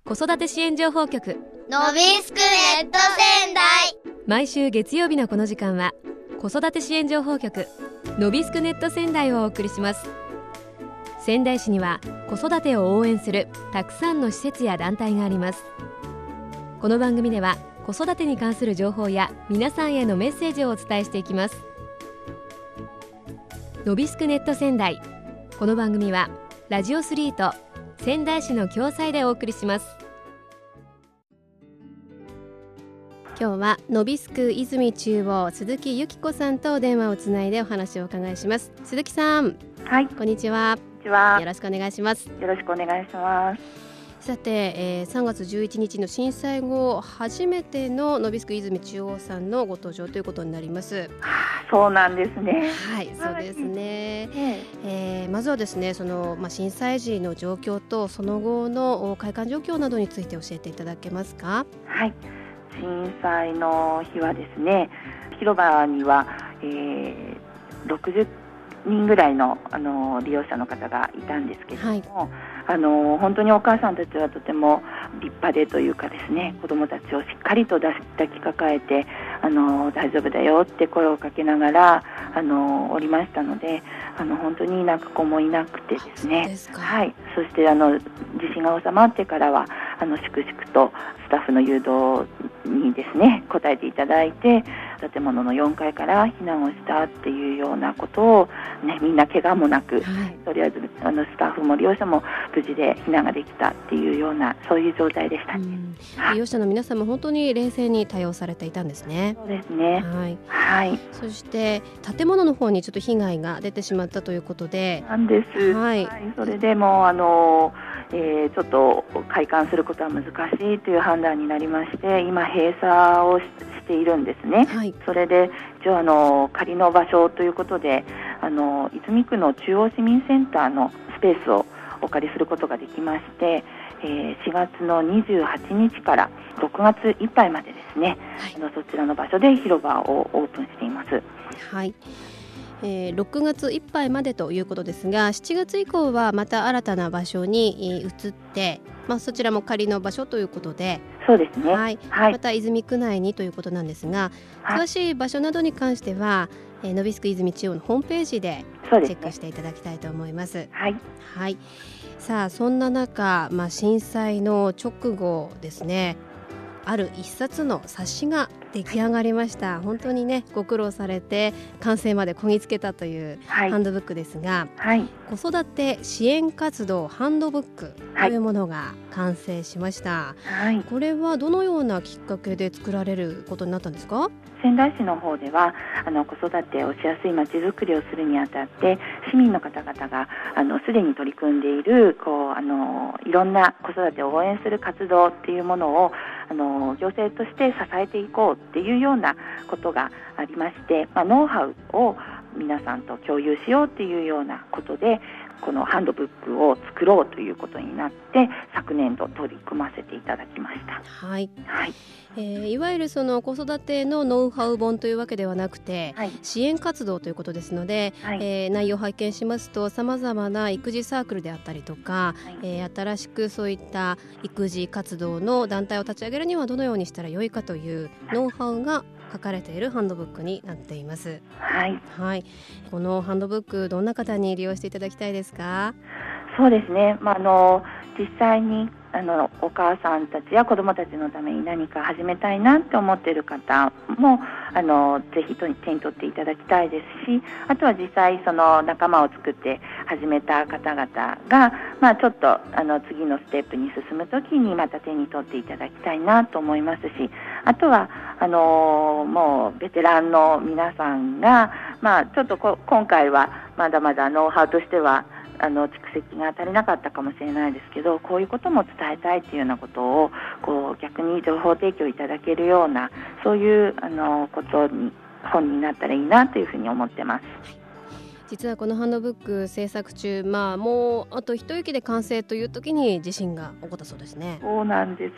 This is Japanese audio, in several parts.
子育て支援情報局のびすくネット仙台。 毎週月曜日のこの時間は子育て支援情報局のびすくネット仙台をお送りします。仙台市には子育てを応援するたくさんの施設や団体があります。この番組では子育てに関する情報や皆さんへのメッセージをお伝えしていきます。のびすくネット仙台、この番組はラジオ3と仙台市の共催でお送りします。今日はのびすく泉中央鈴木由紀子さんと電話をつないでお話をお伺いします。鈴木さん、 はい、 こんにちは。 こんにちは。 よろしくお願いします。 よろしくお願いします。 さて、3月11日の震災後初めてののびすく泉中央さんのご登場ということになります。 そうなんですね。 はい、そうですね。まずはですね、震災時の状況とその後の開館状況などについて教えていただけますか？ はい、震災の日はですね、広場には、60人ぐらいの、利用者の方がいたんですけれども、本当にお母さんたちはとても立派でというかですね、子どもたちをしっかりと抱きかかえて大丈夫だよって声をかけながらおりましたので、本当に泣く子もいなくてですね。はい、そして地震が収まってからは粛々とスタッフの誘導にですね応えていただいて、建物の4階から避難をしたっていうようなことを、みんな怪我もなく、とりあえずスタッフも利用者も無事で避難ができたっていうような、そういう状態でした。 利用者の皆さんも本当に冷静に対応されていたんですね。 そうですね。はい。 そして建物の方にちょっと被害が出てしまったということで。 なんです。それでもちょっと開館することは難しいという判断になりまして、今閉鎖をしているんですね。それで一応仮の場所ということで泉区の中央市民センターのスペースをお借りすることができまして、4月の28日から6月いっぱいまでですね、そちらの場所で広場をオープンしています。 はい。6月いっぱいまでということですが、7月以降はまた新たな場所に移って、そちらも仮の場所ということで。 そうですね。 また泉区内にということなんですが、詳しい場所などに関してはのびすく泉中央のホームページでチェックしていただきたいと思います。さあ、そんな中、震災の直後ですね、ある一冊の冊子が出来上がりました。本当にね、ご苦労されて完成までこぎつけたというハンドブックですが、子育て支援活動ハンドブックというものが完成しました。これはどのようなきっかけで作られることになったんですか？ 仙台市の方では子育てをしやすいまちづくりをするにあたって、市民の方々がすでに取り組んでいるいろんな子育てを応援する活動っていうものを行政として支えていこうっていうようなことがありまして、ノウハウを皆さんと共有しようっていうようなことで、このハンドブックを作ろうということになって昨年度取り組ませていただきました。 いわゆるその子育てのノウハウ本というわけではなくて、支援活動ということですので、内容を拝見しますと、さまざまな育児サークルであったりとか、新しくそういった育児活動の団体を立ち上げるにはどのようにしたらよいかというノウハウが書かれているハンドブックになっています。このハンドブック、どんな方に利用していただきたいですか？ そうですね、実際にお母さんたちや子どもたちのために何か始めたいなって思っている方もぜひ手に取っていただきたいですし、あとは実際その仲間を作って始めた方々が、ちょっと次のステップに進むときにまた手に取っていただきたいなと思いますし、あとはもうベテランの皆さんが、ちょっと今回はまだまだノウハウとしては蓄積が足りなかったかもしれないですけど、こういうことも伝えたいというようなことを逆に情報提供いただけるような、そういうことに本になったらいいなというふうに思ってます。 実はこのハンドブック制作中、もうあと一息で完成という時に地震が起こったそうですね。 そうなんです。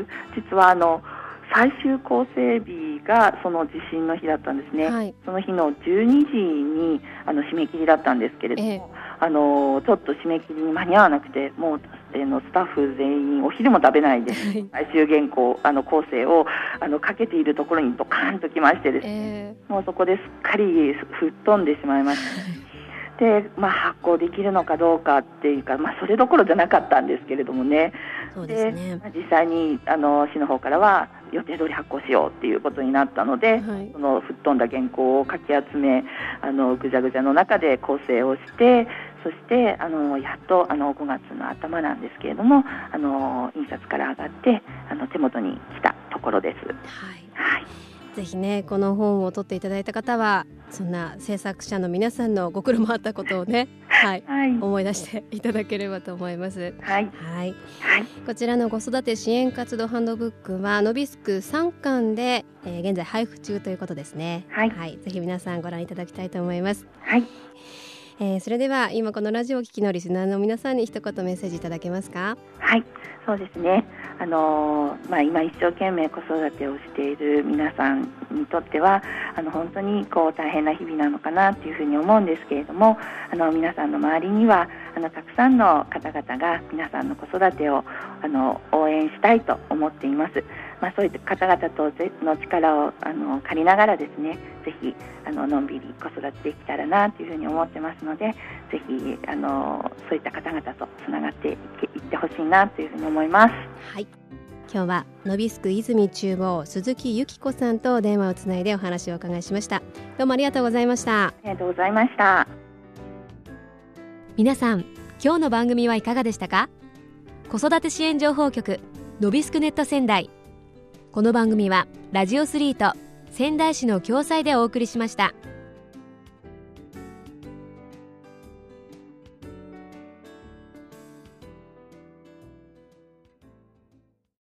実は最終構成日がその地震の日だったんですね。その日の12時に締め切りだったんですけれども、ちょっと締め切りに間に合わなくて、もうのスタッフ全員お昼も食べないで最終原稿構成をかけているところにドカーンときましてですね、もうそこですっかり吹っ飛んでしまいましたで、発行できるのかどうかっていうか、それどころじゃなかったんですけれどもね。 そうですね。 実際に市の方からは予定通り発行しようっていうことになったので、その吹っ飛んだ原稿をかき集めぐちゃぐちゃの中で構成をして、そしてやっと5月の頭なんですけれども印刷から上がって手元に来たところです。はい。 ぜひねこの本を取っていただいた方はそんな制作者の皆さんのご苦労もあったことをね、思い出していただければと思います。こちらの子育て支援活動ハンドブックはノビスク3巻で、現在配布中ということですね。ぜひ皆さんご覧いただきたいと思います。それでは今このラジオを聴きのリスナーの皆さんに一言メッセージいただけますか？ そうですね。今一生懸命子育てをしている皆さんにとっては本当に大変な日々なのかなというふうに思うんですけれども、皆さんの周りにはたくさんの方々が皆さんの子育てを応援したいと思っています。そういった方々との力を借りながらですね、ぜひのんびり子育てできたらなというふうに思ってますので、ぜひそういった方々とつながっていってほしいなというふうに思います。 今日はノビスク泉中央鈴木由紀子さんと電話をつないでお話をお伺いしました。どうもありがとうございました。 ありがとうございました。 皆さん今日の番組はいかがでしたか？子育て支援情報局ノビスクネット仙台、この番組はラジオ3と仙台市の共催でお送りしました。